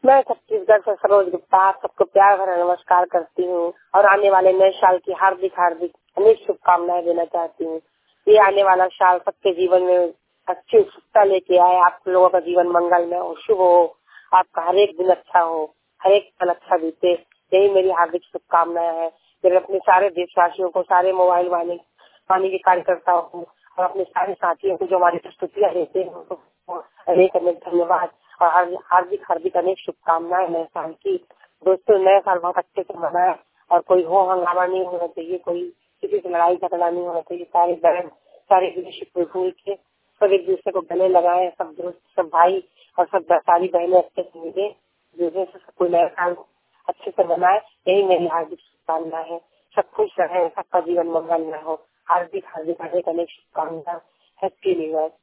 मैं छत्तीसगढ़ से सरोज गुप्ता आप सबको प्यार भरा नमस्कार करती हूँ और आने वाले नए साल की हार्दिक हार्दिक अनेक शुभकामनाएं देना चाहती हूँ। ये आने वाला साल सबके जीवन में अच्छी उत्सुकता लेके आए, आप लोगों का जीवन मंगलमय हो, शुभ हो, आपका हर एक दिन अच्छा हो, हर एक पल अच्छा बीते, यही मेरी हार्दिक शुभकामनाएं है। फिर अपने सारे देशवासियों को, सारे मोबाइल वाणी के कार्यकर्ताओं को और अपने सारे साथियों को जो हमारी प्रस्तुतियां देते हैं उनको अनेक अनेक धन्यवाद और हार्दिक हार्दिक अनेक शुभकामनाएं नए साल की। दोस्तों, नया साल बहुत अच्छे से मनाए और कोई हो हंगामा नहीं होना चाहिए, कोई किसी से लड़ाई झगड़ा नहीं होना चाहिए। सारे बहन, सारे विदेशी भूल के सब एक दूसरे को गले लगाए, सब दोस्त, सब भाई और सब सारी बहनें अच्छे से मिले, दूसरे से कोई नया साल अच्छे से मनाए, यही मेरी हार्दिक शुभकामनाएं है। सब खुश रहे, सबका जीवन मंगलमय हो। हार्दिक हार्दिक अनेक अनेक शुभकामनाएं। Happy new year.